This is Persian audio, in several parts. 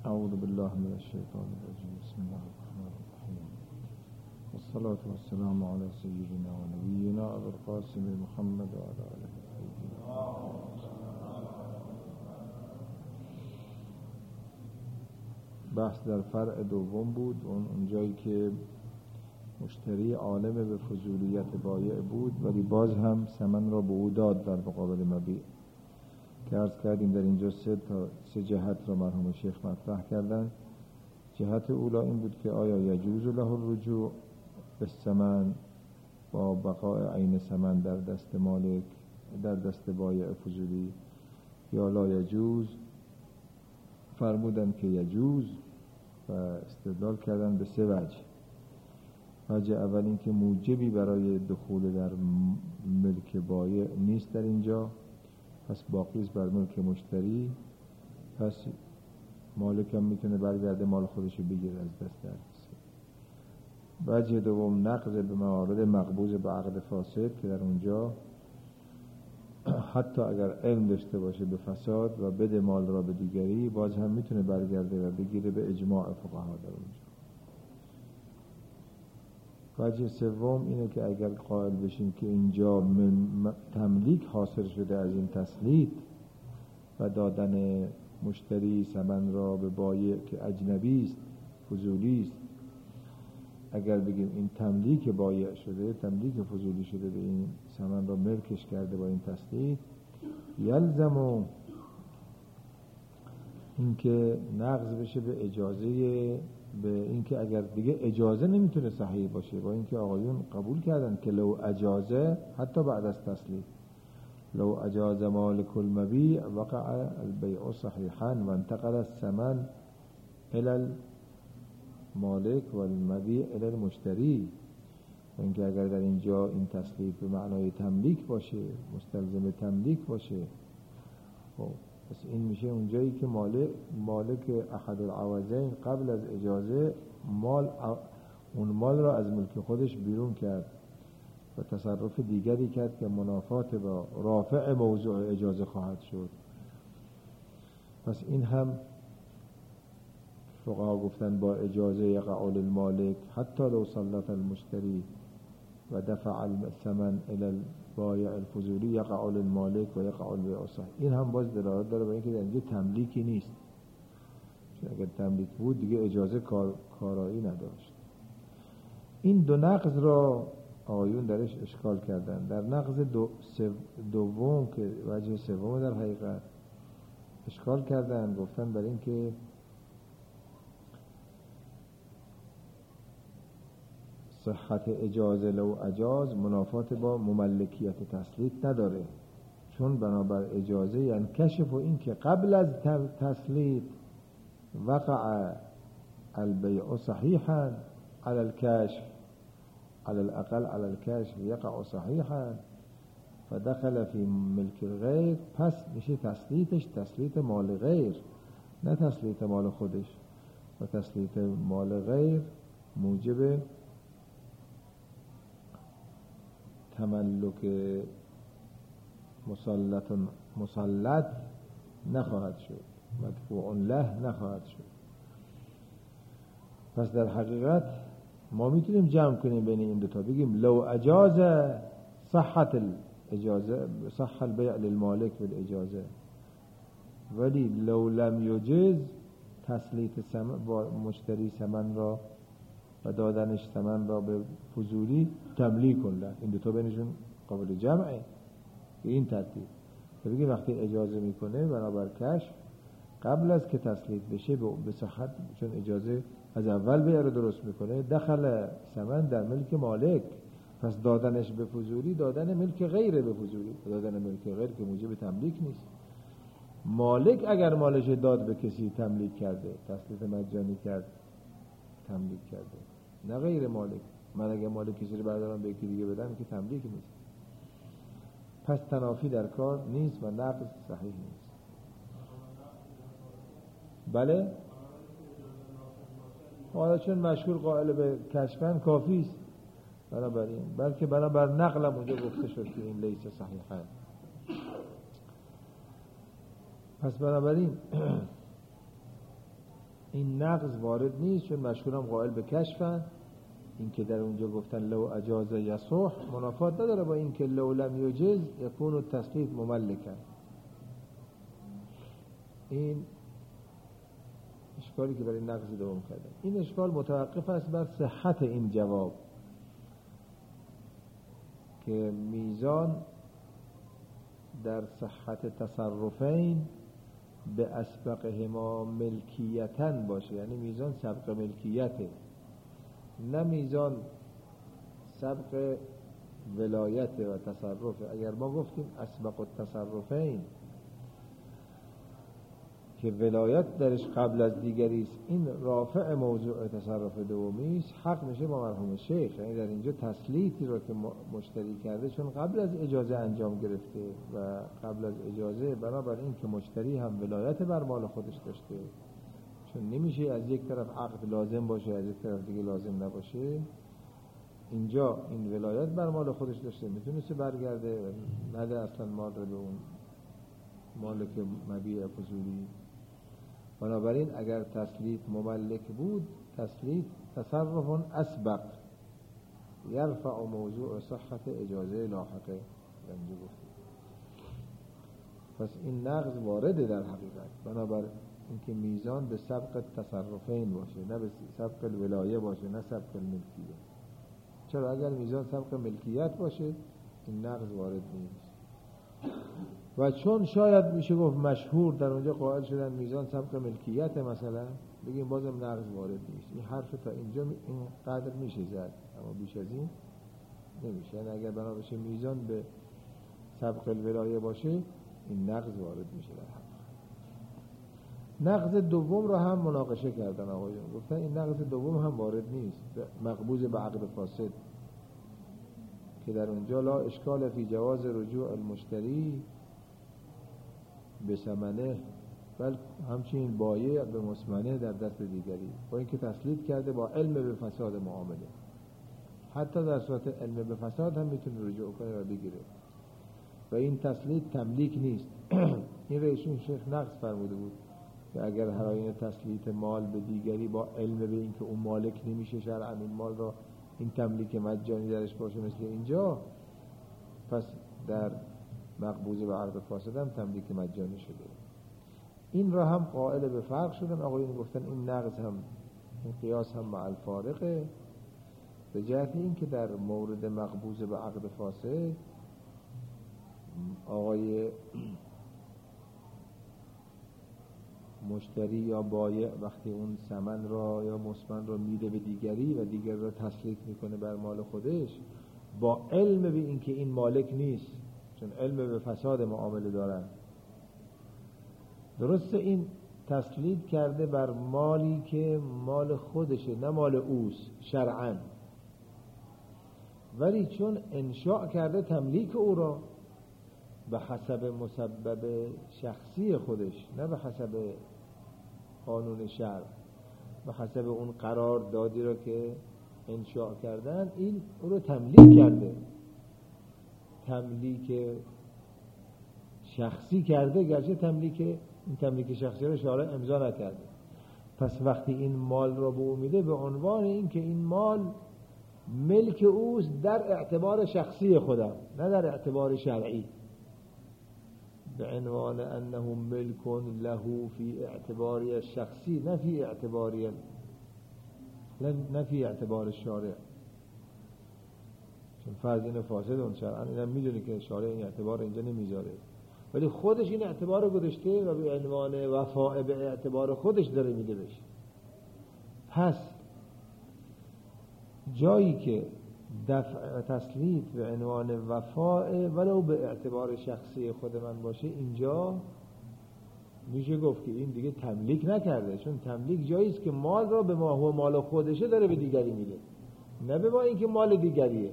اعوذ بالله من الشیطان الرجیم. بسم الله الرحمن الرحیم. والصلاة والسلام علی سیدنا و نبینا ابو القاسم محمد و علی آله الطیبین. بحث در فرع دوم بود، اون جایی که مشتری عالم به فضولیت بایع بود ولی باز هم ثمن را به او داد در مقابل مبیع. که عرض کردیم در اینجا سه جهت را مرحوم شیخ مطرح کردن. جهت اولا این بود که آیا یجوز له الرجوع به ثمن با بقاء عین ثمن در دست مالک در دست بایع فضولی یا لا یجوز. فرمودن که یجوز و استدلال کردن به سه وجه. وجه اول این که موجبی برای دخول در ملک بایع نیست در اینجا، پس باقی است بر ملک مشتری، پس مالک هم میتونه برگرده مال خودشو بگیره از دست هر کسی. وجه دوم نقض به موارد مقبوض به عقد فاسد که در اونجا حتی اگر علم داشته باشه به فساد و بده مال را به دیگری باز هم میتونه برگرده و بگیره به اجماع فقها در اونجا. وجه سوم اینه که اگر قائل بشیم که اینجا تملیک حاصل شده از این تسلیط و دادن مشتری ثمن را به بایع که اجنبی است فضولی است، اگر بگیم این تملیک بایع شده، تملیک فضولی شده به این ثمن را ملکش کرده با این تسلیط، یلزم اینکه نقض بشه به اجازه، به اینکه اگر دیگه اجازه نمیتونه صحیح باشه، با اینکه آقایون قبول کردن که لو اجازه حتی بعد از تسلیط لو اجاز مالک المبیع وقع البیع صحیحا و انتقل الثمن الى المالک و المبیع الى المشتری. و اینکه اگر در اینجا این تسلیط به معنای تملیک باشه، مستلزم تملیک باشه، پس این میشه اونجایی که مالک احد العوضین قبل از اجازه اون مال را از ملک خودش بیرون کرد و تصرف دیگری کرد که منافات با رافع موضوع اجازه خواهد شد. پس این هم فقها گفتن با اجازه یقع للمالک حتی لو سلط المشتری و دفع الثمن الى البایع الفضولی یقع للمالک و یقع البیع صحیح. این هم باز دلالت داره به اینکه در اینجا تملیکی نیست، چون اگر تملیک بود دیگه اجازه کارایی نداشت. این دو نقض را آقایون درش اشکال کردن. در نقض دوم که وجه سوم در حقیقت اشکال کردن، گفتن برای اینکه صحت اجازه لو اجاز منافات با مملکیت تسلیط نداره، چون بنابر اجازه یعنی کشف و این که قبل از تسلیط وقع البیع صحیحا على الكشف على الاقل على الكشف یقع صحیحا فدخل فی ملک الغیر، پس میشه تسلیطش تسلیط مال غیر نه تسلیط مال خودش، و تسلیط مال غیر موجب تملک مسلط نخواهد شد، مدفوع له نخواهد شد. پس در حقیقت ما میتونیم جمع کنیم بین این دوتا، بگیم لو اجاز صحت الاجازه صح البیع للمالک بالاجازه، ولی لو لم یجز تسلیط با مشتری ثمن را و دادنش ثمن را به فضولی تملیک له. این دوتا بینشون قابل جمعه به این ترتیب. بگیم وقتی اجازه میکنه بنابر کشف قبل از که تسلیط بشه به صحت، چون اجازه از اول بیع رو درست میکنه، دخل ثمن در ملک مالک، پس دادنش به فضولی دادن ملک غیره به فضولی، دادن ملک غیر که موجب تملیک نیست. مالک اگر مالش داد به کسی تملیک کرده، تسلیط مجانی کرد تملیک کرده، نه غیر مالک. من اگر مالک کسی رو بردارم به یکی دیگه بدم که تملیک نیست، پس تنافی در کار نیست و نقض صحیح نیست. بله حالا چون مشهور قائل به کشفن کافی است، بنابراین بلکه بنابر نقلم اونجا گفته شد که این لیس صحیحه. پس بنابراین این نقض وارد نیست، چون مشهورم قائل به کشفن. این که در اونجا گفتن لو اجاز یصح منافات نداره با این که لو لم یجز یکون التسلیط مملکا. این اشکالی که برای نقض دوم کرده، این اشکال متوقف است بر صحت این جواب که میزان در صحت تصرفین به اسبقهما ملکیتن باشه، یعنی میزان سبق ملکیته، نه میزان سبق ولایت و تصرف. اگر ما گفتیم اسبق التصرفین که ولایت درش قبل از دیگری است، این رافع موضوع تصرف دومی است، حق میشه با مرحوم شیخ. یعنی در اینجا تسلیطی رو که مشتری کرده چون قبل از اجازه انجام گرفته و قبل از اجازه، بنابراین که مشتری هم ولایت بر مال خودش داشته، چون نمیشه از یک طرف عقد لازم باشه از یک طرف دیگه لازم نباشه. اینجا این ولایت بر مال خودش داشته، میتونسته برگرده و نده اصلا مال رو به اون مالک مبیع فضولی. بنابراین اگر تسلیط مملک بود، تسلیط تصرف اسبق یرفع موضوع صحت اجازه لاحقه. اینجا گفت پس این نقض وارده در حقیقت، بنابر اینکه میزان به سبق تصرفین باشه، نه به سبق الولایه باشه، نه سبق الملکیه. چرا اگر میزان سبق ملکیت باشه این نقض وارد نیست. و چون شاید میشه گفت مشهور در اونجا قائل شدن میزان سبق ملکیت، مثلا بگیم بازم نقض وارد نیست. این حرف تا اینجا این قدر میشه زد، اما بیش از این نمیشه. یعنی اگر بنا بشه میزان به سبق الولایه باشه این نقض وارد میشه در حق. نقض دوم رو هم مناقشه کردن آقایون، گفتن این نقض دوم هم وارد نیست، مقبوض به عقد فاسد، که در اونجا لا اشکال فی جواز رجوع المشتری به ثمنه، بل همچنین بایع به مسمنه در دست دیگری، با اینکه تسلیط کرده با علم به فساد معامله. حتی در صورت علم به فساد هم میتونه رجوع کنه و بگیره و این تسلیط تملیک نیست. این رئیسون شیخ نقض فرموده بود که اگر هر آینه تسلیط مال به دیگری با علم به اینکه اون مالک نمیشه شرعاً این مال را، این تملیک مجانی درش باشه مثل اینجا، پس در مقبوض به عقد فاسد هم تملیک مجانی شده. این را هم قائل به فرق شدن آقایون، گفتن این نقض هم، این قیاس هم مع الفارقه، به جهت این که در مورد مقبوض به عقد فاسد آقای مشتری یا بایع وقتی اون ثمن را یا مسمن را میده به دیگری و دیگر را تسلیط میکنه بر مال خودش با علم به این که این مالک نیست، چون علم به فساد معامله دارن. درسته این تسلیط کرده بر مالی که مال خودشه نه مال اوست شرعاً، ولی چون انشاء کرده تملیک او را به حسب مسبب شخصی خودش، نه به حسب قانون شرع، به حسب اون قرار دادی را که انشاء کردن، این او رو تملیک کرده، تملیک شخصی کرده، گرچه این تملیک شخصی را شارع امضا نکرده. پس وقتی این مال را به او میده به عنوان این که این مال ملک اوست در اعتبار شخصی خودم، نه در اعتبار شرعی، به عنوان انه ملک له فی اعتباری الشخصی، نه فی اعتبار شارع، چون فرض اینو فاسد اون شرعا، اینم میدونه که شارع این اعتبار اینجا نمیذاره، ولی خودش این اعتبار رو گذاشته و به عنوان وفاء به اعتبار خودش داره میده بشه. پس جایی که دفع تسلیط به عنوان وفاء ولو به اعتبار شخصی خود من باشه، اینجا میشه گفت که این دیگه تملیک نکرده، چون تملیک جایی است که مال را به ما هو مال خودشه داره به دیگری میده، نه به ما اینکه مال دیگریه.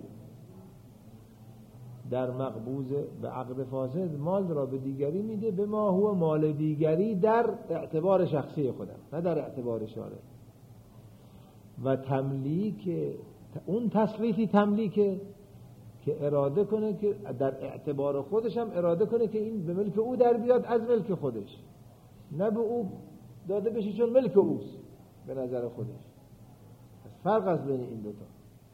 در مقبوض به عقد فاسد مال را به دیگری میده به ما هو مال دیگری در اعتبار شخصی خودم، نه در اعتبار شارع. و تملیک اون تسلیطی تملیکه که اراده کنه که در اعتبار خودش هم اراده کنه که این به ملک او در بیاد از ملک خودش، نه به او داده بشه چون ملک اوست. به نظر خودش. پس فرق است بین این دوتا.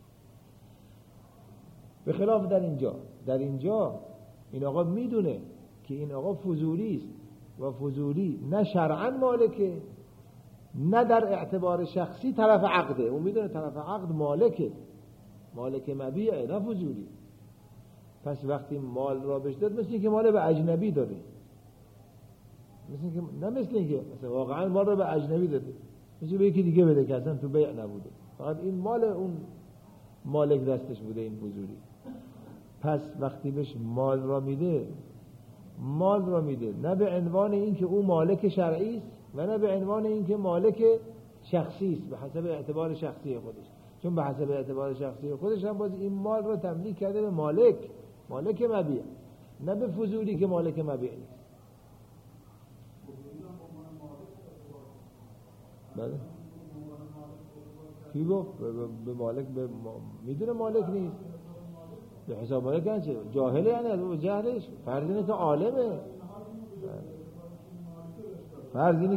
به خلاف در اینجا این آقا میدونه که این آقا فضولی است و فضولی نه شرعاً مالکه نه در اعتبار شخصی طرف عقده. اون میدونه طرف عقد مالک مبیعه نه فضولی. پس وقتی مال را بهش داد مثل اینکه مال به اجنبی داده، مثل اینکه مثلا واقعا مال را به اجنبی داده، مثل به یکی دیگه بده که اصلا تو بیع نبوده، فقط این مال اون مالک دستش بوده این فضولی. پس وقتی بهش مال را میده نه به عنوان اینکه او مالک شرعی است و نه به عنوان اینکه مالک شخصی است به حسب اعتبار شخصی خودش، چون به حسب اعتبار شخصی خودش هم باز این مال را تملیک کرده به مالک مبیع، نه به فضولی که مالک مبیع نیست. بله کی گفت به مالک میدونه مالک نیست به حساب مالک نشه جاهله، یعنی جهلش فرض اینه که عالمه، فرض اینه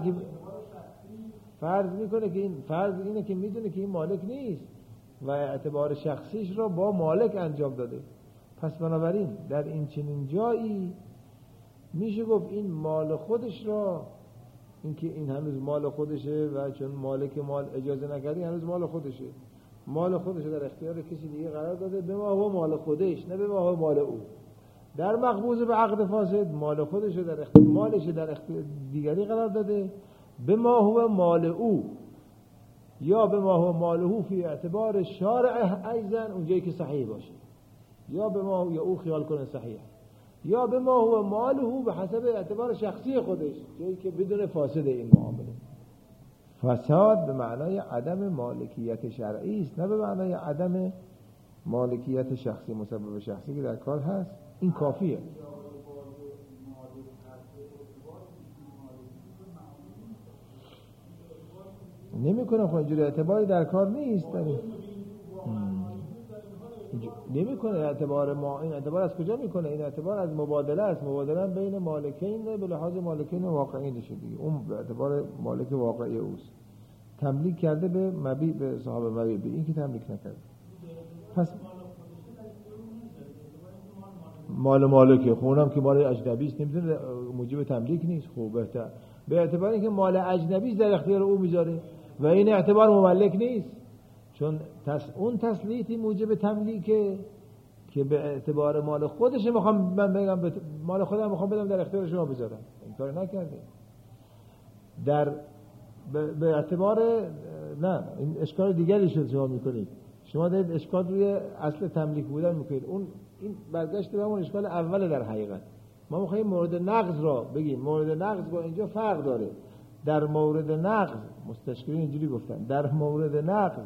که میدونه که این مالک نیست و اعتبار شخصیش را با مالک انجام داده. پس بنابراین در این چنین جایی میشه گفت این مال خودش را، اینکه این هنوز مال خودشه و چون مالک مال اجازه نکرده هنوز مال خودشه در اختیار کسی دیگه قرار داده، به ما هو مال خودش نه به ما هو مال او. در مقبوض به عقد فاسد مال خودش در اختیار مالش در اختیار دیگری قرار داده، به ما هو مال او یا به ما هو مال او فی اعتبار شارع ایزن اونجایی که صحیح باشه، یا به ما یا او خیال کنه صحیح، یا به ما هو مال او به حسب اعتبار شخصی خودش جایی که بدون فاسد این معامله. فساد به معنای عدم مالکیت شرعی است نه به معنای عدم مالکیت شخصی مسبب شخصی که در کار هست. این کافیه. نمیکنه خب اینجوری اعتباری در کار نیست. نمیکنه اعتبار ما. این اعتبار از کجا میکنه؟ این اعتبار از مبادله است. مبادله بین مالکین به لحاظ مالکین واقعی نشه دیگه. اون به اعتبار مالک واقعی اوست. تملیک کرده به مبیع، به صاحب مبیع، به این که تملیک نکرده. پس مال مالکه، خونم که مال اجنبی است نمیتونه موجب تملیک نیست. خوب بهتر به اعتبار اینکه مال اجنبی در اختیار او میذاره و این اعتبار مملک نیست، چون اون تسلیتی موجب تملیکه که به اعتبار مال خودش میخوام من بگم مال خودم میخوام بدم در اختیار شما بذارم. این کار نکرده. به اعتبار نه، این اشکال دیگری شد شما میکنید. شما دارید اشکال روی اصل تملیک بودن میکنید. این برگشت به همون اشکال اول. در حقیقت ما میخوایم مورد نقض را بگیم. مورد نقض با اینجا فرق داره. در مورد نقض مستشکلین اینجوری گفتن، در مورد نقض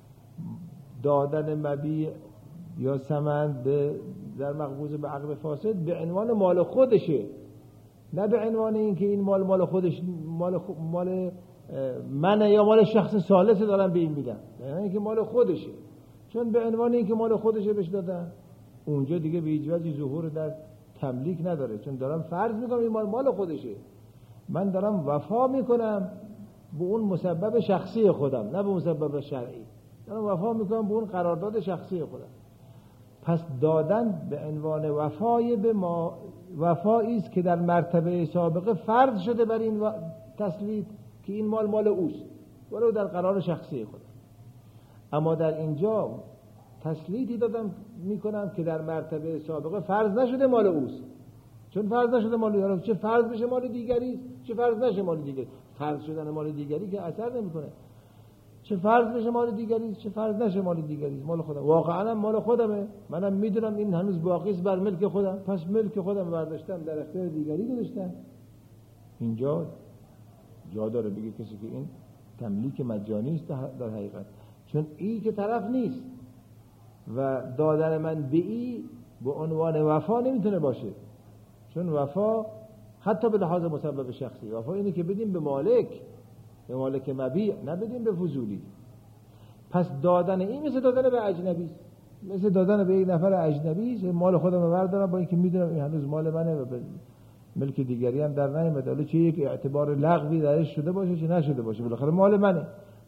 دادن مبیع یا ثمن در مقبوض به عقد فاسد به عنوان مال خودشه، نه به عنوان اینکه این مال خودش مال منه یا مال شخص ثالث دارن به این میدن، نه اینکه مال خودشه. چون به عنوان اینکه مال خودشه بهش دادن، اونجا دیگه به هیچ وجهی ظهور در تملیک نداره. چون دارم فرض میکنم این مال خودشه، من دارم وفا میکنم به اون مسبب شخصی خودم نه به مسبب شرعی. دارم وفا میکنم به اون قرارداد شخصی خودم. پس دادن به عنوان وفای به ما وفایی است که در مرتبه سابقه فرض شده بر این تسلیت که این مال اوست ولو در قرار شخصی خودم. اما در اینجا تسلیتی دادم میکنم که در مرتبه سابقه فرض نشده مال اوست. چون فرض نشده مال اوست، چه فرض بشه مال دیگری است چه فرض نشه مال دیگری. فرض شدن مال دیگری که اثر نمیکنه. چه فرض بشه مال دیگری است چه فرض نشه مال دیگری است، مال خودم. واقعا مال خودمه، منم میدونم این هنوز باقی است بر ملک خودم، پس ملک خودم برداشتم در اختیار دیگری گذاشتم. اینجا جا داره بگه کسی که این تملیک مجانی است در حقیقت، چون ای که طرف نیست و دادن من به ای به عنوان وفا نمیتونه باشه. چون وفا حتی به لحاظ مسبب شخصی، وفا اینه که بدیم به مالک مبیع، نه بدیم به فضولی. پس دادن این مثل دادن به اجنبی، مثل دادن به یک نفر اجنبی. مال خودم بردارم با اینکه میدونم این هنوز مال منه و به ملک دیگری هم در نیامده، حالا چه یک اعتبار لغوی درش شده باشه چه نشده باشه، بالاخره مال منه.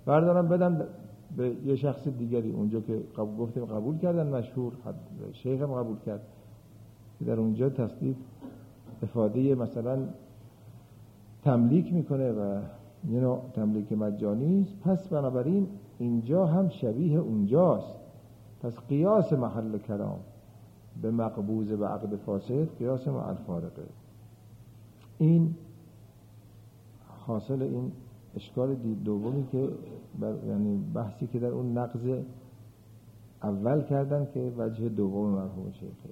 بردارم بدم به یه شخص دیگری. اونجا که گفتیم قبول کردن، مشهور شیخ هم قبول کرد که در اونجا تسلید افاده مثلا تملیک میکنه و یه نوع تملیک مجانی است، پس بنابراین اینجا هم شبیه اونجاست. پس قیاس محل کلام به مقبوض و عقد فاسد قیاس مع الفارقه. این حاصل این اشکال دومی که یعنی بحثی که در اون نقض اول کردن که وجه دوم مرحوم شیخه.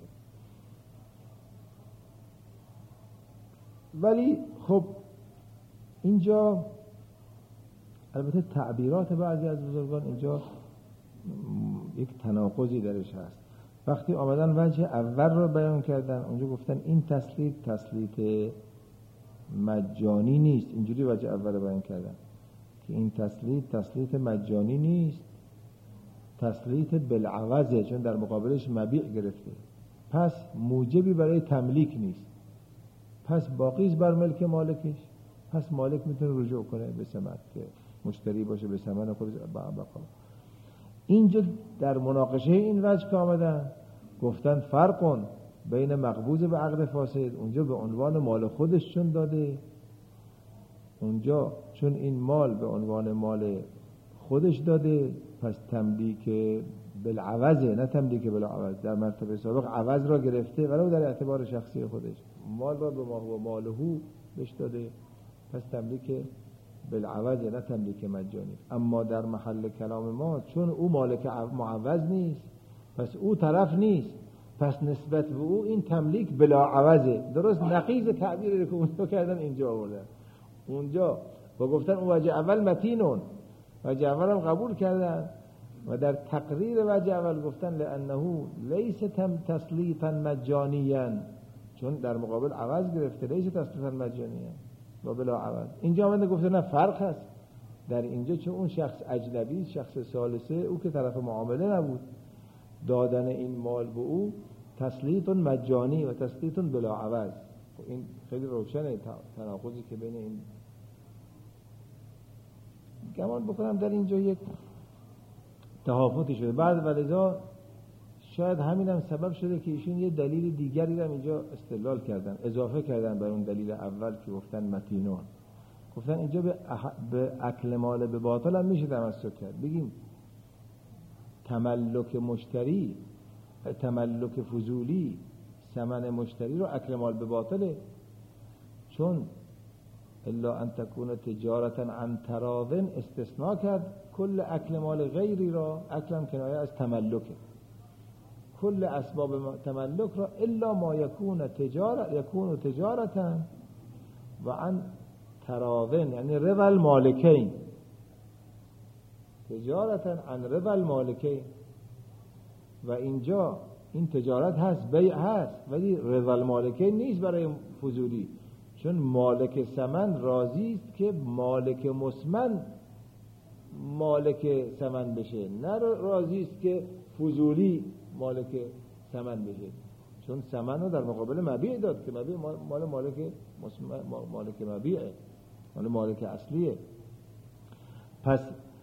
ولی خب اینجا البته تعبیرات بعضی از بزرگان اینجا یک تناقضی درش هست. وقتی آمدن وجه اول رو بیان کردن، اونجا گفتن این تسلیت مجانی نیست. اینجوری وجه اول رو بیان کردن که این تسلیت مجانی نیست، تسلیت بالعوضه، چون در مقابلش مبیع گرفته، پس موجبی برای تملیک نیست، پس باقیش بر ملک مالکش، پس مالک میتونه رجوع کنه به ثمن که مشتری باشه به ثمن خودش بقا. اینجا در مناقشه این وجه که آمدن گفتن فرق بین مقبوض و عقد فاسد، اونجا به عنوان مال خودش چون داده، اونجا چون این مال به عنوان مال خودش داده، پس تملیک بالعوضه، نه تملیک بالعوض. در مرتبه سابق عوض را گرفته ولو در اعتبار شخصی خودش، مال را به ما هو مالهو بهش داده، پس تملیک بالعوضه نه تملیک مجانی. اما در محل کلام ما چون او مالک معوض نیست، پس او طرف نیست، پس نسبت به او این تملیک بلا عوضه. درست نقیض تعبیری که اونجا کردن اینجا آوردن. اونجا با گفتن اون وجه اول متینون، وجه اول هم قبول کردن و در تقریر وجه اول گفتن لانه لیس تسلیطا مجانیا، چون در مقابل عوض گرفته، لیس تسلیطا مجانیا و بلا عوض. اینجا آمده گفته نه فرق هست در اینجا، چون اون شخص اجنبی، شخص ثالثه، او که طرف معامله نبود، دادن این مال به او تسلیط مجانی و تسلیط بلا عوض. این خیلی روشنه تناقضی که بین این. گمان بکنم در اینجا یک تهافتی شده بعد، ولذا شاید همین هم سبب شده که ایشون یه دلیل دیگری رو اینجا استدلال کردن، اضافه کردن بر اون دلیل اول که گفتن متینون. گفتن اینجا به اکل مال به باطل هم میشه تمسک کرد. بگیم تملک مشتری، تملک فضولی، ثمن مشتری رو اکل مال به باطله، چون الا ان تکون تجارتا عن تراض استثناء کرد کل اکل مال غیری را. اکل هم کنایه از تملکه، کل اسباب تملک را الا ما یکون تجارتا و عن تراض، یعنی رضا المالکین، تجارتا عن رضا المالکین. و اینجا این تجارت هست، بیع هست، ولی رضا المالکین نیست برای فضولی، چون مالک ثمن راضی است که مالک مسمن مالک ثمن بشه، نه راضی است که فضولی مالک ثمن بشه، چون ثمن رو در مقابل مبیع داد که مبیع مال مالک مبیعه، مال مالک اصلیه. پس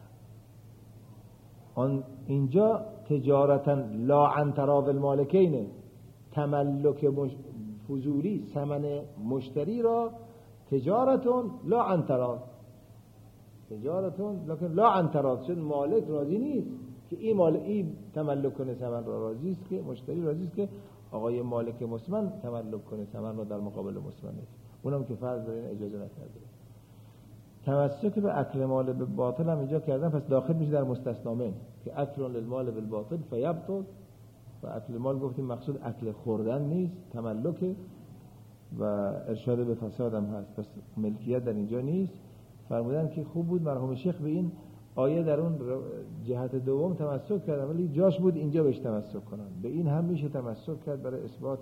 اینجا تجارتا لا عن تراض المالکینه، تملک فضولی ثمن مشتری را تجارتون لا عن تراض، تجارتون لکن لا عن تراض، چون مالک راضی نیست که این تملک کنه ثمن را، راضی است که مشتری راضی است که آقای مالک مسمن تملک کنه ثمن را در مقابل مسمنش، اونم که فرض داره اجازه نکرده. تمسک به اکل مال به باطل هم اینجا کردن، پس داخل میشه در مستثنامه که اکل للمال بالباطل فیبطل. و اکل مال گفتیم مقصود اکل خوردن نیست، تملک و ارشاد به فساد هم هست، پس ملکیت در اینجا نیست. فرمودن که خوب بود مرحوم شیخ به این آیه در اون جهت دوم تمسک کردن، ولی جاش بود اینجا بهش تمسک کنن. به این هم میشه تمسک کرد برای اثبات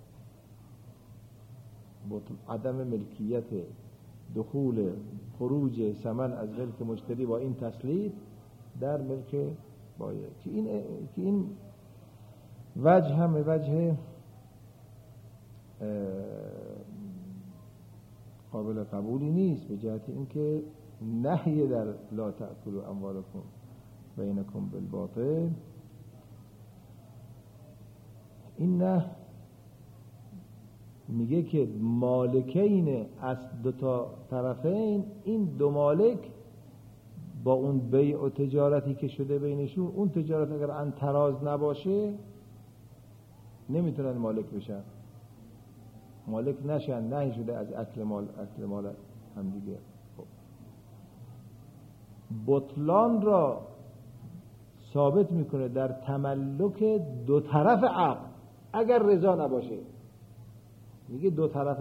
عدم ملکیت، دخول خروج ثمن از ملک مشتری با این تسلیط در ملک بایع، که این وجه هم وجه قابل قبولی نیست، به جهت اینکه نهی در لا تأکلوا اموالکم بینکم بالباطل، این نه میگه که مالکین از دو تا طرفین، این دو مالک با اون بیع و تجارتی که شده بینشون، اون تجارت اگر انتراز نباشه نمیتونن مالک بشن، مالک نشن، نهی شده از اکل مال هم دیگه. بطلان را ثابت میکنه در تملک دو طرف عقد اگر رضا نباشه. میگه دو طرف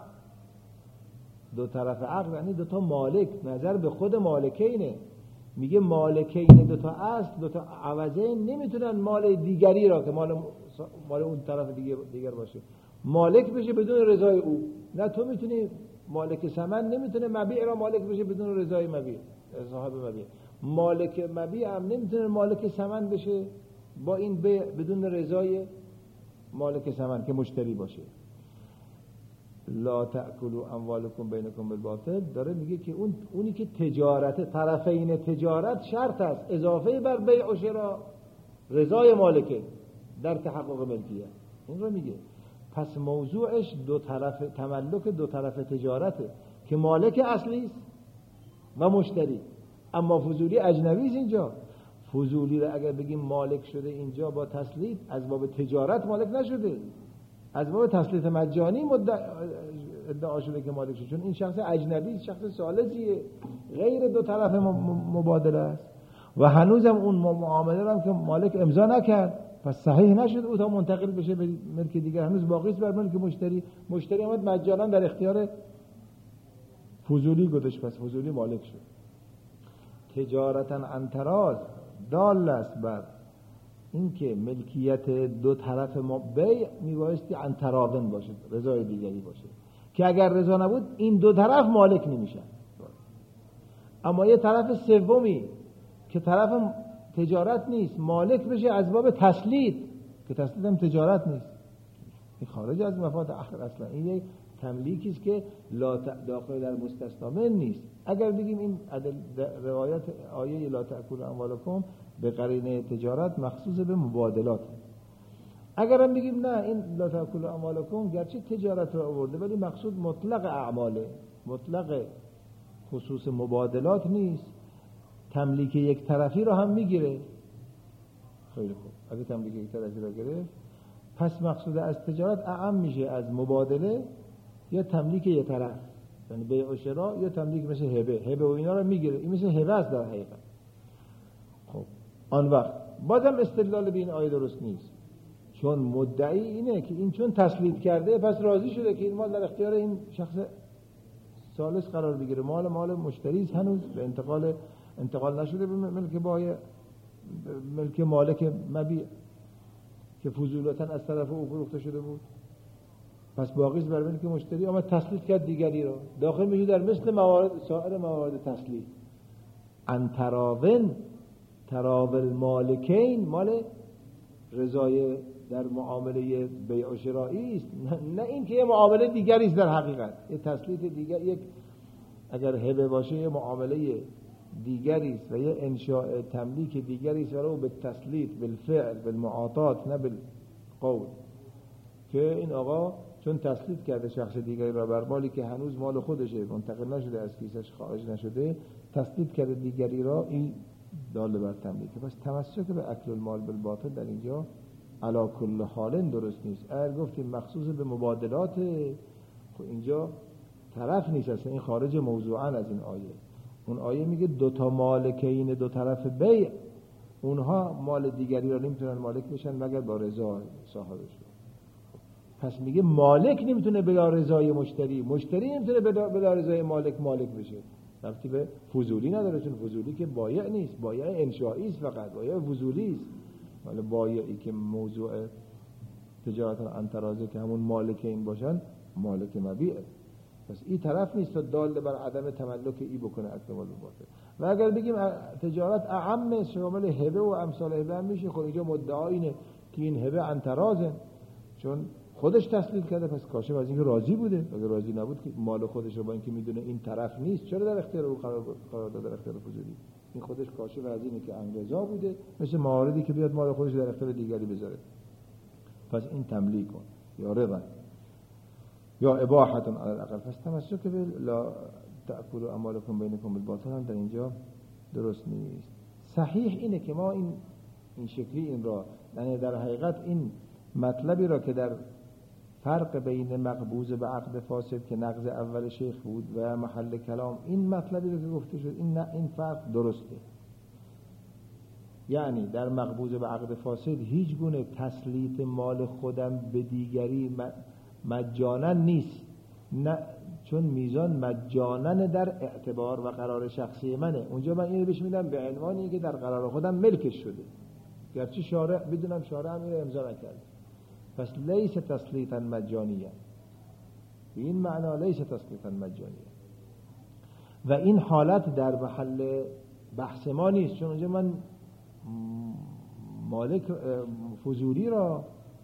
عقد یعنی دو تا مالک، نظر به خود مالکینه. میگه مالکین دو تا اصل، دو تا عوضین نمیتونن مال دیگری را که مال اون طرف دیگر باشه مالک بشه بدون رضای او. نه تو میتونی مالک ثمن نمیتونه مبیع را مالک بشه بدون رضای مبیع، صاحب مبیع. مالک مبیع هم نمیتونه مالک ثمن بشه با این بیع بدون رضای مالک ثمن که مشتری باشه. لا تأکلوا اموالکم بینکم بالباطل داره میگه که اونی که تجارت، طرفین تجارت شرط است اضافه بر بیع و شراء رضای مالکه در تحقق ملکیت، این رو میگه. پس موضوعش دو طرف تملک دو طرف تجارته که مالک اصلی است و مشتری. اما فضولی اجنبی است اینجا. فضولی رو اگر بگیم مالک شده اینجا با تسلیط، از باب تجارت مالک نشده، از باب تسلیط مجانی ادعا شده که مالک شده، چون این شخص اجنبی، شخص ثالثیه، غیر دو طرف مبادله است و هنوزم اون معامله رو هم که مالک امضا نکرد، پس صحیح نشد او تا منتقل بشه به ملک دیگر، هنوز باقی است بر ملک مشتری. مشتری آمد مجانا در اختیار فضولی گذاشت، پس فضولی مالک شد. تجارتا انتراز دال است بر اینکه ملکیت دو طرف بیع میبایستی انتراضن باشه، رضای دیگری باشه، که اگر رضا نبود این دو طرف مالک نمیشن. اما یه طرف سومی که طرف تجارت نیست مالک بشه از باب تسلیط، که تسلیط هم تجارت نیست، این خارج از مفاد اخر اصلا. این یک تملیکی است که داخل در مستثنا نیست. اگر بگیم این روایت آیه لا تأکلوا اموالکم به قرینه تجارت مخصوص به مبادلات، اگر هم بگیم نه این لا تأکلوا اموالکم گرچه تجارت رو آورده ولی مقصود مطلق اعماله، مطلق خصوص مبادلات نیست، تملیک یک طرفی رو هم میگیره. خیلی خوب، اگه تملیک یک طرفی رو گرفت پس مقصود از تجارت اعم میشه از مبادله یا تملیک یک طرف، یعنی بیع و شراء یا تملیک مثل هبه و اینا رو میگیره. این مثل هبه است در حقیقت. خب آن وقت بازم استدلال به این آیه درست نیست، چون مدعی اینه که این چون تسلیط کرده پس راضی شده که این مال در اختیار این شخص ثالث قرار بگیره، مال مشتری است، هنوز به انتقال نشده به ملک مالک مبیع که فضولتا از طرف او فروخته شده بود، پس باقی است بر ملک مشتری. اما تسلیط کرد دیگری رو، داخل میشه در مثل سایر موارد تسلیط. انتراون تراول مالکین مال رضای در معامله بیع و شرائی است، نه این که یه معامله دیگری است. در حقیقت یه تسلیط دیگر، یک اگر هبه باشه یه معامله دیگری است و یه انشاء تملیک دیگری است، ولو به تسلیط بالفعل بالمعاطات نه بالقول، که این آقا چون تسلیط کرده شخص دیگری را بر مالی که هنوز مال خودشه، منتقل نشده، از کیسش خارج نشده، تسلیط کرده دیگری را، این دال بر تملیک. پس تمسک به اکل المال بالباطل در اینجا علا کل حال درست نیست. اگر گفتیم مخصوص به مبادلات، خب اینجا طرف نیست اصلا، این خارج موضوعا از این آیه. اون آیه میگه دو تا مالکین دو طرف بیع، اونها مال دیگری را نمیتونن مالک بشن مگر با رضا صاحبش. پس میگه مالک نمیتونه بلا رضای مشتری، مشتری نمیتونه بلا رضای مالک بشه. ربطی به فضولی نداره، چون فضولی که بایع نیست، بایع انشایی است، فقط بایع فضولی است. ولی بایعی که موضوع تجارت انترازه که همون مالکین باشن مالک مبیعه. پس این طرف نیست تا دال بر عدم تملک ای بکنه اکل مال باطل. و اگر بگیم تجارت اعم شامل هبه و امثال هبه هم میشه، خب اینجا مدعا اینه که این هبه انترازه، چون خودش تسلیم کرده، پس کاشف از اینکه راضی بوده. اگه راضی نبود که مال خودش رو با اینکه میدونه این طرف نیست چرا در اختیار او قرار داده، در اختیار فضولی؟ این خودش کاشف از اینه که انقضا بوده، مثل مواردی که بیاد مال خودش در اختیار دیگری بذاره. پس این تملیک کن یا رضا یا اباحت علی الاقل. پس تمسک به لا تأکلوا اموالکم بینکم بالباطل هم در اینجا درست نیست. صحیح اینه که ما این شکلی این را، یعنی در حقیقت این مطلبی را که در فرق بین مقبوض به عقد فاسد که نقض اول شیخ بود و محل کلام، این مطلبی را که گفته شد این فرق درسته. یعنی در مقبوض به عقد فاسد هیچ گونه تسلیط مال خودم به دیگری مجانا نیست، نه، چون میزان مجانا در اعتبار و قرار شخصی منه. اونجا من اینو بهش میدم به عنوانی که در قرار خودم ملکش شده، گرچه شارع بدونم شارع هم اینو امضا نکرده. پس لیس تسلیطا مجانیه، به این معنا لیس تسلیطا مجانیه. و این حالت در محل بحث ما نیست، چون اونجا من مالک فضولی را،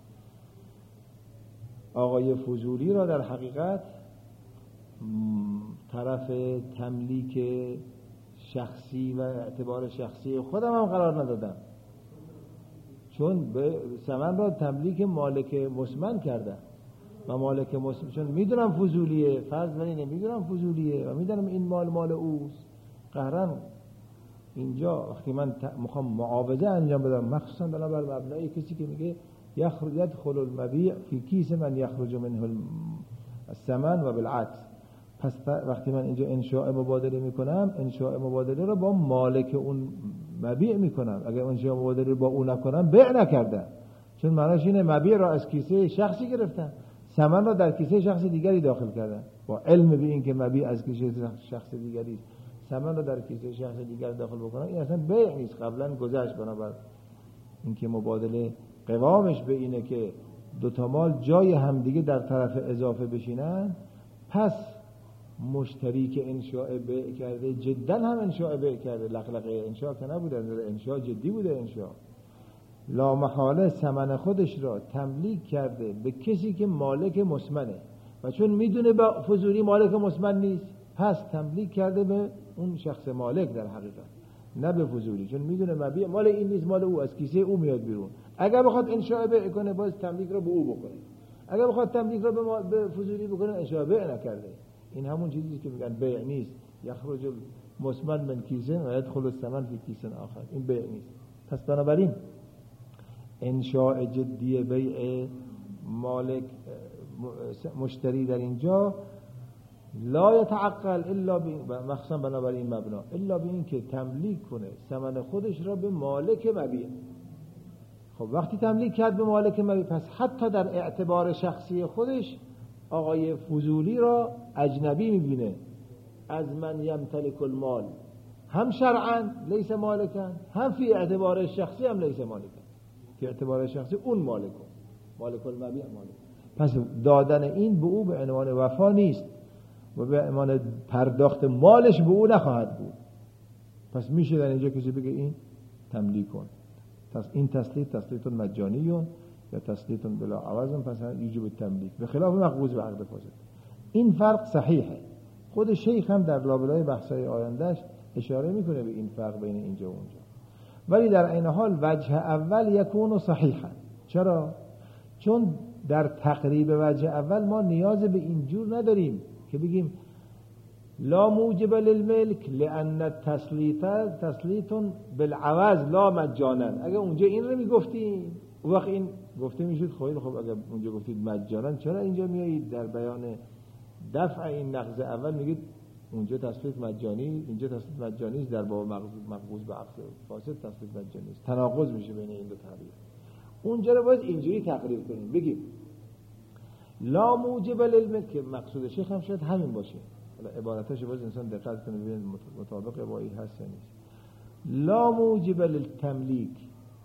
آقای فضولی را در حقیقت طرف تملیک شخصی و اعتبار شخصی خودم هم قرار ندادم، چون به ثمن را تملیک مالک مسمن کردم و مالک مسمن چون میدونم فضولیه، فرض بر اینه میدونم فضولیه و میدونم این مال اوست، قهرن اینجا وقتی من میخوام معاوضه انجام بدم، مخصوصا بنابر مبنای کسی که میگه یدخل المبیع فی کیس من یخرج منه الثمن و بالعکس. پس وقتی من اینجا انشاء مبادله میکنم، انشاء مبادله رو با مالک اون مبیع میکنم. اگر انشاء مبادله با اون نکنم بیع نکردم، چون معناش اینه مبیع را از کیسه شخصی گرفتم، ثمن را در کیسه شخص دیگری داخل کردم، با علم به این که مبیع از کیسه شخص دیگری، ثمن را در کیسه شخص دیگر داخل بکنم. این اصلا بیع نیست، قبلا گذشت. بنابر اینکه مبادله قوامش به اینه که دوتا مال جای همدیگه در طرف اضافه بشینن، پس مشتری که انشاء بیع کرده جدا هم انشاء بیع کرده، لقلقه انشاء که نبوده، انشاء جدی بوده. انشاء لا محاله ثمن خودش را تملیک کرده به کسی که مالک مسمنه و چون میدونه با فضولی مالک مسمن نیست، پس تملیک کرده به اون شخص مالک در حقیقت، نه به فضولی، چون میدونه مبیع مال این نیست، مال او، از کیسه او میاد بیرون. اگر بخواد انشاء بیع کنه باز تملیک را به او بکنه، اگر بخواد تملیک را به فضولی بکنه انشاء بیع نکرده. این همون چیزی که میگن بیع نیست، یخرج المسمن من کیسه و یدخل الثمن فی کیسه آخر، این بیع نیست. پس بنابراین انشاء جدی بیع مالک مشتری در اینجا لا یتعقل الا مخصوصا بنابراین مبنا الا به این که تملیک کنه ثمن خودش را به مالک مبیع. خب وقتی تملیک کرد به مالک مبیع، پس حتی در اعتبار شخصی خودش آقای فضولی را اجنبی میبینه از من یمتلک المال، هم شرعا لیس مالکن، هم فی اعتبار شخصی هم لیس مالکن، که اعتبار شخصی اون مالک المبیع مالک. پس دادن این به او به عنوان وفا نیست و به عنوان پرداخت مالش به او نخواهد بود. پس میشه در اینجا کسی بگه این تملیک کن، این تسلیط مجانیون یا تسلیط بلا عوض، پس یوجب التملیک به خلاف مقبوض به عقد فاسد. این فرق صحیحه. خود شیخ هم در لابلای بحث‌های آیندهش اشاره میکنه به این فرق بین اینجا و اونجا. ولی در این حال وجه اول یکون صحیحا. چرا؟ چون در تقریب وجه اول ما نیاز به اینجور نداریم که بگیم لا موجب للملک لان تسلیط بالعوض لا مجانا. اگه اونجا این رو میگفتیم اون وقت این گفته میشد خب اگه اونجا گفتید مجانا، چرا اینجا میایید در بیان دفع این نقض اول میگید اونجا تسلیط مجانی، اینجا تسلیط مجانی است، در باب مقبوض به عقد فاسد تسلیط مجانی است. تناقض میشه بین این دو تعبیر. اونجا رو باید اینجوری تقریر کنیم، بگیم لا موجب للملک، که مقصود شیخ هم شاید همین باشه، حالا عبارتش باید انسان دقت کنه ببینه مطابق با این هست یا نیست. لا موجب للتملیک.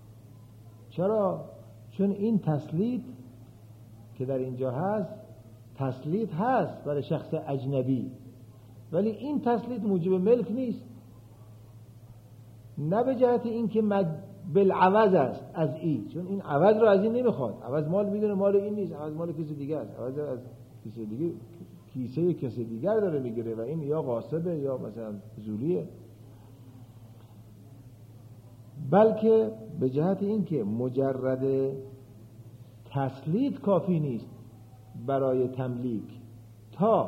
چرا؟ چون این تسلیط که در اینجا هست تسلیط هست برای شخص اجنبی، ولی این تسلیط موجب ملک نیست. نه به جهت این که بالعوض است از این، چون این عوض رو از این نمیخواد. عوض مال میدونه مال این نیست، عوض مال کسی دیگه است، عوض از کسی دیگه، کیسه کسی دیگر داره میگیره و این یا غاصبه یا مثلا زولیه. بلکه به جهت این که مجرد تسلید کافی نیست برای تملیک، تا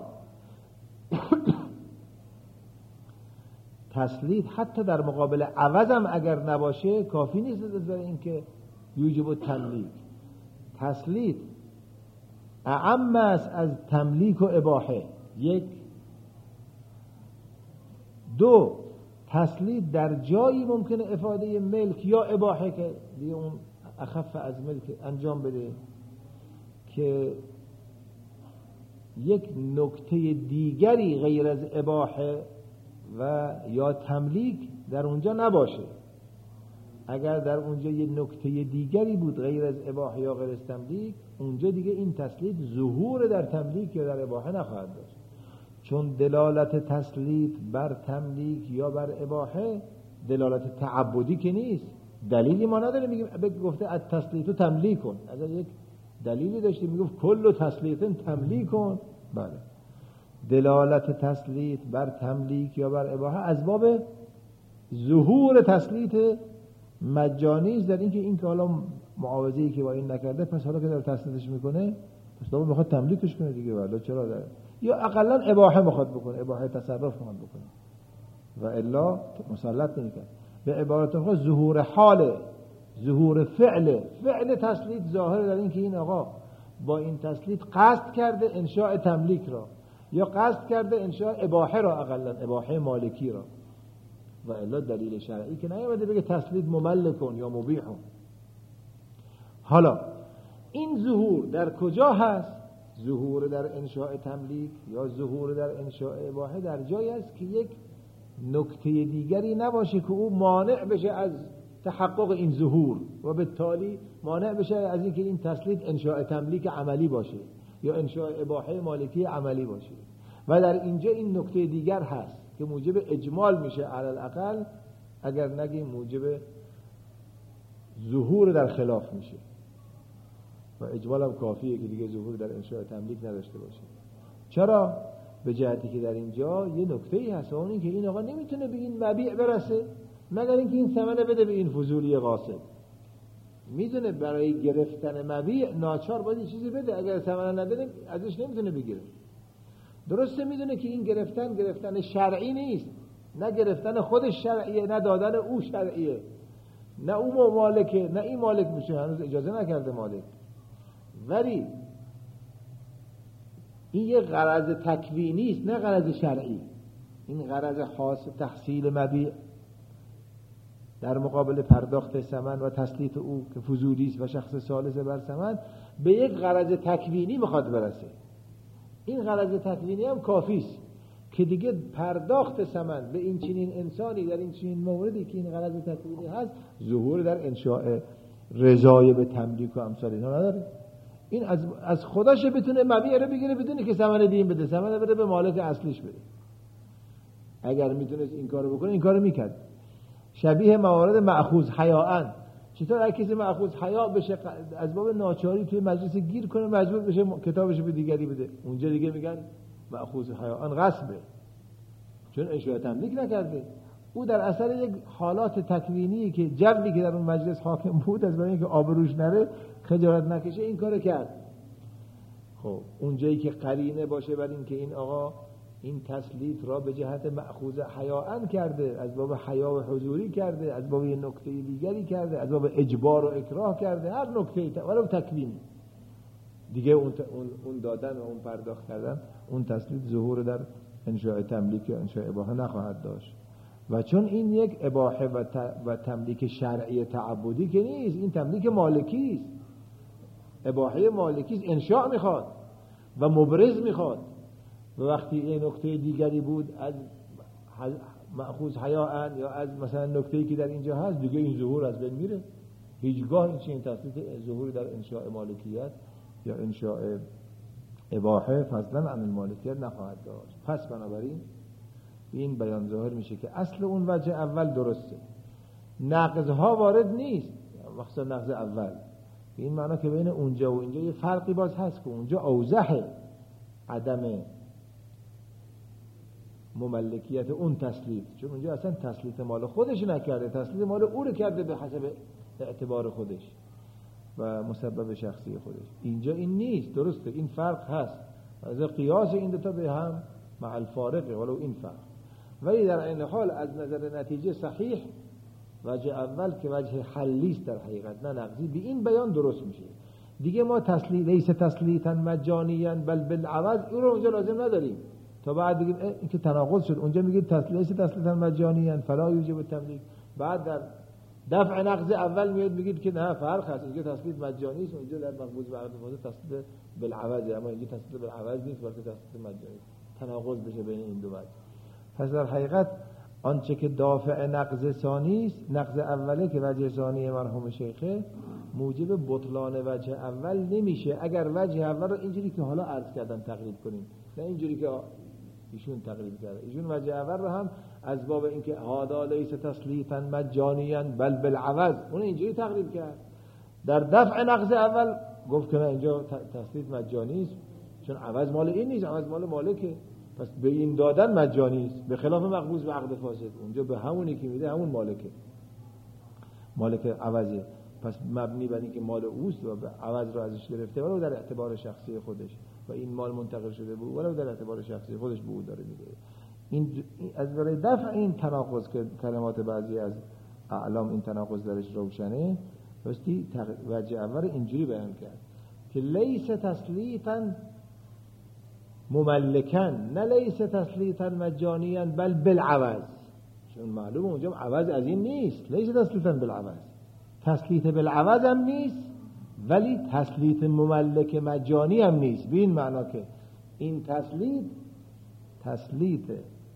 تسلید حتی در مقابل عوضم اگر نباشه کافی نیست برای این که یوجب تملیک. تسلید اعم است از تملیک و اباحه. یک. دو، تسلید در جایی ممکنه افاده ملک یا اباحه که دیگه اون اخف از ملک انجام بده، که یک نکته دیگری غیر از اباحه و یا تملیک در اونجا نباشه. اگر در اونجا یک نکته دیگری بود غیر از اباحه یا غیر از تملیک، اونجا دیگه این تسلید ظهور در تملیک یا در اباحه نخواهد داشت، چون دلالت تسلید بر تملیک یا بر اباحه دلالت تعبدی که نیست. دلیلی ما نداره میگیم گفته از تسلید و تملیک کن. اگر یک دلیلی داشتیم میگفت کل تسلید تملیک کن، بله. دلالت تسلید بر تملیک یا بر اباحه از باب ظهور تسلید مجانی است، در اینکه این که حالا معاوضه‌ای که با این نکرده، پس حالا که در تسلیدش میکنه پس دو میخواد تملیکش کنه دیگه، ولی چرا داره؟ یا اقلا اباحه میخواد بکنه، اباحه تصرف میخواد بکنه و الا مسلط نمیکنه. به عبارت آخر ظهور حال، ظهور فعل تسلید ظاهر در این که این آقا با این تسلید قصد کرده انشاء تملیک را، یا قصد کرده انشاء اباحه را، اقلا اباحه مالکی را، و الا دلیل شرعی که نیامده بگه تسلید مملک کن یا مبیح کن. حالا این ظهور در کجا هست؟ ظهور در انشاء تملیک یا ظهور در انشاء اباحه در جایی است که یک نکته دیگری نباشه که او مانع بشه از تحقق این ظهور و به تالی مانع بشه از اینکه این تسلید انشاء تملیک عملی باشه یا انشاء اباحه مالکی عملی باشه. و در اینجا این نکته دیگر هست که موجب اجمال میشه، علی الاقل اگر نگیم موجب ظهور در خلاف میشه، و اجمال هم کافیه که دیگه ظهور در انشاء تملیک نداشته باشه. چرا؟ به جهتی که در اینجا یه نکته‌ای هست، اون این که این آقا نمیتونه به این مبیع برسه مگر اینکه این ثمن بده به این فضولی غاصب. میدونه برای گرفتن مبیع ناچار باید یه چیزی بده، اگر ثمن نده ازش نمیتونه بگیره. درسته میدونه که این گرفتن شرعی نیست، نه گرفتن خودش شرعیه، نه دادن او شرعیه، نه او مالکه، نه این مالک میشه، هنوز اجازه نکرده مالک. ولی این یه غرض تکوینی است نه غرض شرعی. این غرض خاص تحصیل مبیع در مقابل پرداخت ثمن و تسلیط او که فضولی است و شخص ثالث بر ثمن، به یک غرض تکوینی میخواد برسه. این غرض تکوینی هم کافی است که دیگه پرداخت ثمن به این چنین انسانی در این چنین موردی که این غرض تکوینی هست ظهور در انشاء رضای به تملیک و امثال اینا نداره. این از خودش بتونه مبیع رو بگیره بدونه که ثمن دین بده، ثمن بده به مالک اصلیش بده. اگر میتونست این کارو بکنه این کارو میکرد. شبیه موارد مأخوذ حیاء. چطور اگه کسی مأخوذ حیا بشه از باب ناچاری توی مجلس گیر کنه مجبور بشه کتابش به دیگری بده، اونجا دیگه میگن مأخوذ حیاء غصبه، چون انشاء تملیک نکرده. او در اثر یک حالات تکوینی که جوی که در اون مجلس حاکم بود، از برای اینکه آبروش نره خجالت نکشه این کارو کرد. خب اونجایی که قرینه باشه بر این که این آقا این تسلیط را به جهت مأخوذ حیاء کرده، از باب حیا و حضوری کرده، از باب یک نکته دیگری کرده، از باب اجبار و اکراه کرده، هر نکته ولو تکوینی دیگه اون دادن و اون پرداخت کردن اون تسلیط ظهور در انشاء تملیک یا انشاء اباحه نخواهد داشت. و چون این یک اباحه و تملیک شرعی تعبدی که نیست، این تملیک مالکی است. اباحه مالکی است، انشاء میخواد و مبرز میخواد. و وقتی این نکته دیگری بود از مأخوذ حیاء یا از مثلا نکته‌ای که در اینجا هست، دیگه این ظهور از بین میره. هیچگاه این چنین تسلیط ظهور در انشاء مالکیت یا انشاء اباحه فضلا عن المالکیت نخواهد داشت. پس بنابراین این بیان ظاهر میشه که اصل اون وجه اول درسته، نقضها وارد نیست، مخصوصا نقض اول. به این معنا که بین اونجا و اینجا یه فرقی باز هست که اونجا اوضح عدم مملکیت اون تسلیط، چون اونجا اصلا تسلیط مال خودش نکرده، تسلیط مال او رو کرده به حسب اعتبار خودش و مسبب شخصی خودش. اینجا این نیست، درسته این فرق هست، از قیاس این دوتا به هم مع الفارقه ولو این فرق. ولی در این حال از نظر نتیجه صحیح وجه اول که وجه حلیست در حقیقت نه نقضی، به این بیان درست میشه. دیگه ما لیس تسلیطا مجانیا بل بالعوض این رو اونجا لازم نداریم تا بعد بگیم این که تناقض شد. اونجا میگید لیس تسلیطا مجانیا فلا یوجب التملیک، بعد در دفع نقض اول میاد میگید که نه فرق هست، اینجا تسلیط مجانی است، اونجا در مقبوض و عقد فاسد تسلیط بالعوض، اما اینجا تسلیط بالعوض نیست بلکه تسلیط مجانی. تناقض بشه بین این دو وجه. پس در حقیقت آنچه که دافع نقض ثانی است، نقض اوله که وجه ثانی مرحوم شیخه، موجب بطلان وجه اول نمیشه اگر وجه اول رو اینجوری که حالا عرض کردم تقلید کنیم، نه اینجوری که ایشون تقلید کرده. ایشون وجه اول رو هم از باب اینکه هادا لیس تسلیطا مجانیا بل بالعوض اون اینجوری تقلید کرد. در دفع نقض اول گفت که نه اینجا تسلیط مجانی است چون عوض مال این نیست، عوض مال مالکه، پس به این دادن مجانی است، به خلاف مقبوض و عقد فاسد اونجا به همونی که میده همون مالکه، مالک عوضه، پس مبنی بر اینکه مال اوست و به عوض رو ازش گرفته ولو در اعتبار شخصی خودش و این مال منتقل شده بود ولو در اعتبار شخصی خودش به او داره میده. این از برای دفع این تناقض که کلمات بعضی از اعلام این تناقض درش روشنه، راستی وجه اول اینجوری بیان کرد که لیس تسلیطا مملکن، نه لیس تسلیطا مجانیا بل بالعوض، چون معلومه اونجا عوض از این نیست. لیس تسلیطا بالعوض، تسلیط بالعوض هم نیست ولی تسلیط مملک مجانی هم نیست. به این معنا که این تسلیط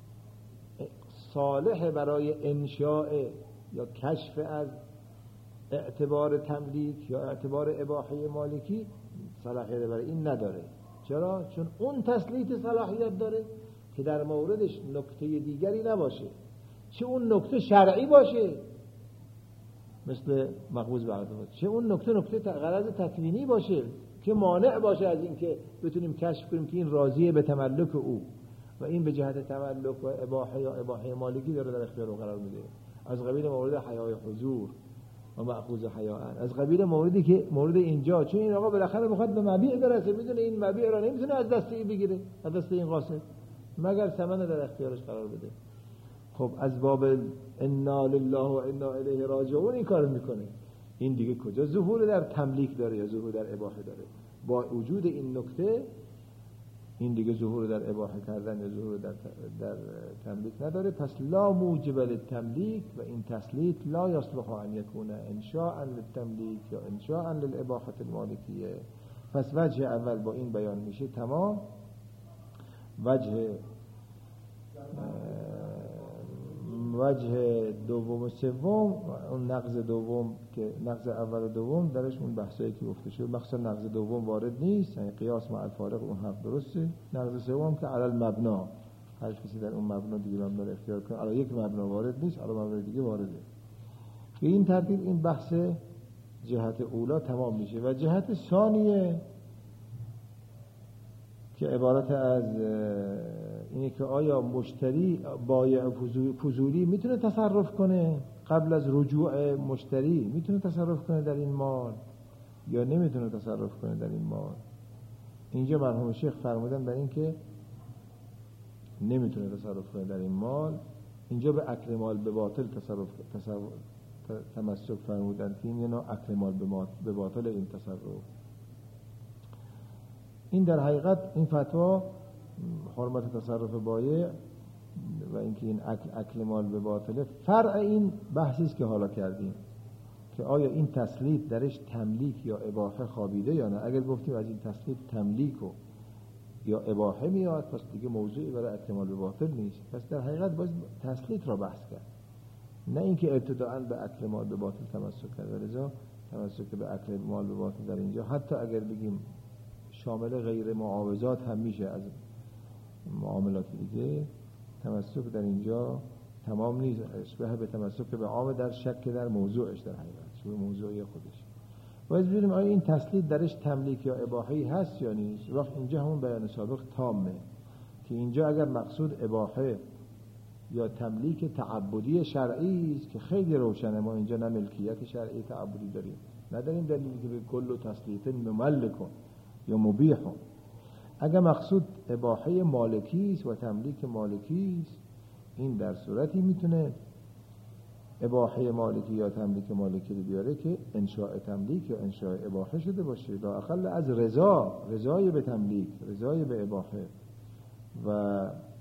صالح برای انشاء یا کشف از اعتبار تملیک یا اعتبار اباحه مالکی صلاحیت برای این نداره. چرا؟ چون اون تسلیط صلاحیت داره که در موردش نکته دیگری نباشه، چه اون نکته شرعی باشه مثل مقبوض به عقد فاسد، چه اون نکته غرض تکوینی باشه که مانع باشه از این که بتونیم کشف کنیم که این راضیه به تملک او و این به جهت تملک و اباحه یا اباحه مالکی داره در اختیار او قرار میده، از قبیل مورد حیای حضور و مأخوذ حیاء، از قبیل موردی که مورد اینجا، چون این آقا بالاخره میخواد به مبیع برسه، میدونه این مبیع را نمیتونه از دست این بگیره، از دست این قاصد، مگر ثمن در اختیارش قرار بده. خب از باب انا لله و انا الیه راجعون این کار میکنه. این دیگه کجا ظهور در تملیک داره یا ظهور در اباحه داره؟ با وجود این نکته این دیگه ظهور در اباحه کردن یا ظهور در تملیک نداره. پس لا موجب للتملیک و این تسلیط لا یصلح ان یکون انشاء للتملیک یا انشاء للاباحه المالکیه. پس وجه اول با این بیان میشه تمام. وجه دوم و سوم، اون نقض دوم که نقض اول و دوم درش اون بحثایی که گفته شد، مخصوصا نقض دوم وارد نیست، یعنی قیاس مع الفارق اون حق درسته. نقض سوم که علی المبنا، هر کسی در اون مبنا دیگه مبنا رو اختیار کنه، علی یک مبنا وارد نیست، علی مبنا دیگه وارده. به این ترتیب این بحث جهت اولا تمام میشه و جهت ثانیه که عبارت از اینه که آیا مشتری بایع فضولی میتونه تصرف کنه قبل از رجوع مشتری، میتونه تصرف کنه در این مال یا نمیتونه تصرف کنه در این مال. اینجا مرحوم شیخ فرمودن برای این که نمیتونه تصرف کنه در این مال، اینجا به اکل مال به باطل تمسک فرمودن که این یه نوع اکل مال به باطل این تصرف. این در حقیقت این فتوا حرمت تصرف بایع و اینکه این اکل مال به باطله فرع این بحثی است که حالا کردیم که آیا این تسلیط درش تملیک یا اباحه خوابیده یا نه. اگر گفتیم از این تسلیط تملیک و یا اباحه میاد پس دیگه موضوعی برای اکل مال به باطل نیست. پس در حقیقت باید تسلیط را بحث کرد، نه اینکه ابتداءً به اکل مال به باطل تمسک کرد. لذا تمسک به اکل مال به باطل در اینجا حتی اگر بگیم شامل غیر معاوضات هم میشه از معاملات دیگه، تمسک در اینجا تمام نیست، اشبه به تمسک به عام در شک در موضوعش، در حقیقت شو موضوعی خودش. باید ببینیم آیا این تسلید درش تملیک یا اباحی هست یا نیست. وقت اینجا همون بیان سابق تامه که اینجا اگر مقصود اباحه یا تملیک تعبدی شرعی است که خیلی روشنه، ما اینجا نه ملکیت شرعی تعبدی داریم، نداریم دلیلی که به کل و تسلیت مملکون یا مبیحون. اگر مقصود اباحه مالکی است و تملیک مالکی است، این در صورتی میتونه اباحه مالکی یا تملیک مالکی رو بیاره که انشاء تملیک یا انشاء اباحه شده باشه، لااقل از رضای به تملیک، رضای به اباحه و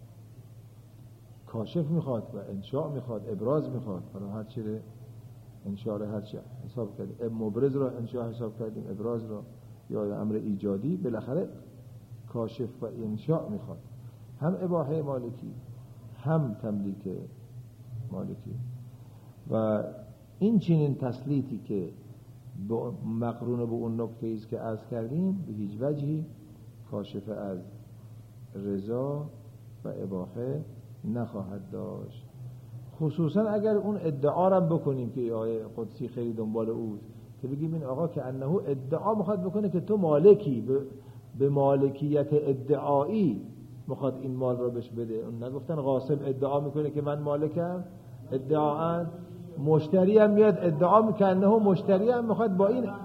کاشف میخواد و انشاء میخواد، ابراز میخواد. حالا هر چی رو انشاء رو هر چی حساب کردیم، مبرز رو انشاء حساب کردیم، ابراز رو یا امر ایجادی، بالاخره کاشف و انشاء میخواد، هم اباحه مالکی هم تملیک مالکی. و این چنین تسلیتی که مقرون به اون نکته است که عرض کردیم به هیچ وجهی کاشف از رضا و اباحه نخواهد داشت. خصوصا اگر اون ادعا را بکنیم که آیه قدسی خیلی دنبال اوست، که بگیم این آقا که انه ادعا میخواد بکنه که تو مالکی، به مالکیت ادعایی میخواد این مال رو بهش بده. اون نگفتن قاسم ادعا میکنه که من مالکم، ادعاً مشتری هم میاد ادعا میکنه انه مشتری هم میخواد با این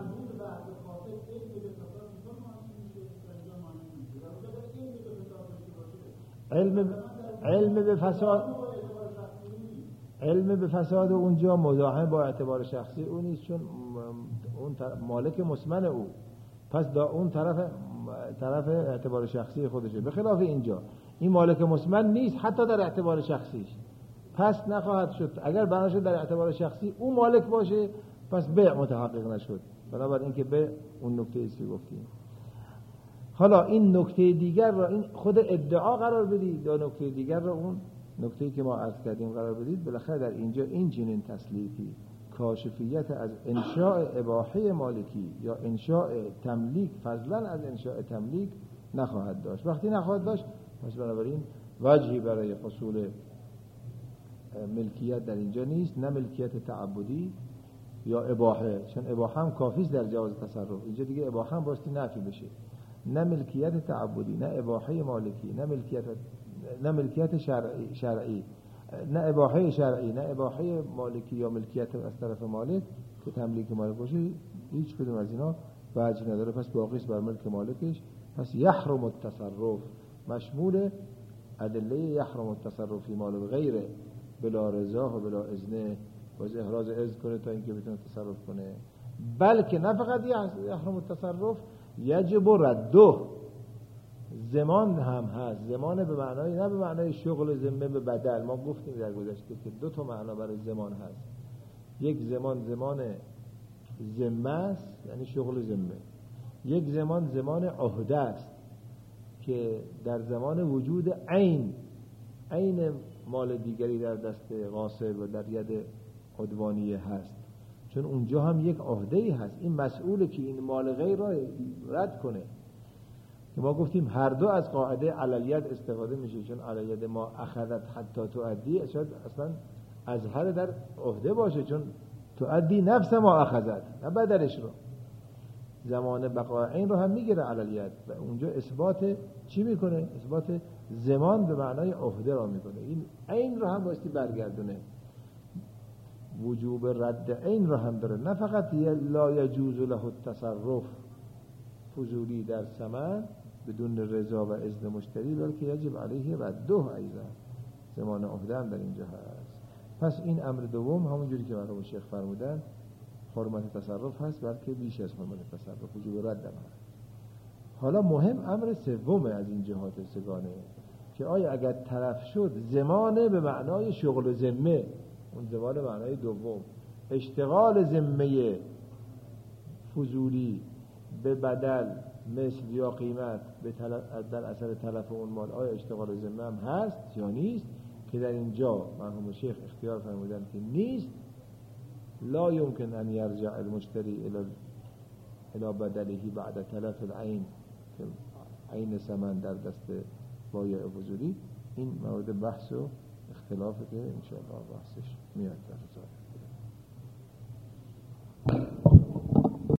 علم به فساد اونجا مزاحم با اعتبار شخصی اون نیست، چون اون مالک مسمن او، پس اون طرف اعتبار شخصی خودشه. به خلاف اینجا این مالک مسمن نیست حتی در اعتبار شخصیش، پس نخواهد شد. اگر بنا شد در اعتبار شخصی اون مالک باشه پس بیع متحقق نشد. بنابراین که به اون نکته ایست که گفتیم. حالا این نکته دیگر را این خود ادعا قرار بدید یا نکته دیگر را اون نکته‌ای که ما عرض کردیم قرار بدید، بالاخره در اینجا این چنین تسلیتی کاشفیت از انشاء اباحه مالکی یا انشاء تملیک فضلا از انشاء تملیک نخواهد داشت. وقتی نخواهد داشت پس بنابراین وجهی برای حصول ملکیت در اینجا نیست، نه ملکیت تعبدی یا اباحه، چون اباحه هم کافی است در جواز تصرف. اینجا دیگه اباحه هم باستی نفی بشه، نه ملکیت تعبدی، نه اباحه مالکی، نه ملکیت شرعی، نه اباحه شرعی، نه اباحه مالکی یا ملکیت از طرف مالک که تملیک مالک باشه. هیچ کدوم از اینا وجه نداره، پس باقی است بر ملک مالکش. پس یحرم التصرف مشمول ادله یحرم التصرف فی مال الغیر بلا رضا و بلا اذن، باز احراز اذن کنه تا اینکه بتونه تصرف کنه. بلکه نه فقط یحرم التصرف، یجب رده، زمان هم هست. زمان به معنای نه به معنای شغل ذمه به بدل، ما گفتیم در گذشته که دو تا معنا برای زمان هست. یک زمان ذمه است یعنی شغل ذمه، یک زمان عهده است که در زمان وجود عین مال دیگری در دست غاصب و در ید عدوانیه هست، چون اونجا هم یک عهده‌ای هست. این مسئوله که این مال غیر را رد کنه، که ما گفتیم هر دو از قاعده علالید استفاده میشه، چون علالید ما اخذت حتی تؤدی شاید اصلا ازهر در عهده باشه، چون تؤدی نفس ما اخذت نه بدلش رو. زمان بقای عین رو هم میگیره علالید و اونجا اثبات چی میکنه؟ اثبات زمان به معنای عهده را میکنه. این عین رو هم باستی برگردونه، وجوب رد عین رو هم داره، نه فقط لا یجوز له التصرف فضولی در ثمن بدون رضا و اذن مشتری، بلکه یجب علیه رده ایضا، زمان عهده هم در اینجا هست. پس این امر دوم همونجوری که مرحوم شیخ فرمودن حرمت تصرف هست، بلکه بیش از حرمت تصرف وجوب رد هم هست. حالا مهم امر سوم از این جهات سگانه که آیا اگر طرف شد زمانه به معنای شغل و ذمه، اون زمان معنای دوم، اشتغال ذمه فضولی به بدل مثل یا قیمت در اثر تلف اون مال، آیا اشتغال ذمه هم هست یا نیست؟ که در اینجا مرحوم شیخ اختیار فرمودن که نیست. لا يمكن ان يرجع المشتري الى بدله بعد تلف العين که عین ثمن در دست بایع فضولی. این مورد بحث و خلافه که انشاءالله بحثش میاد در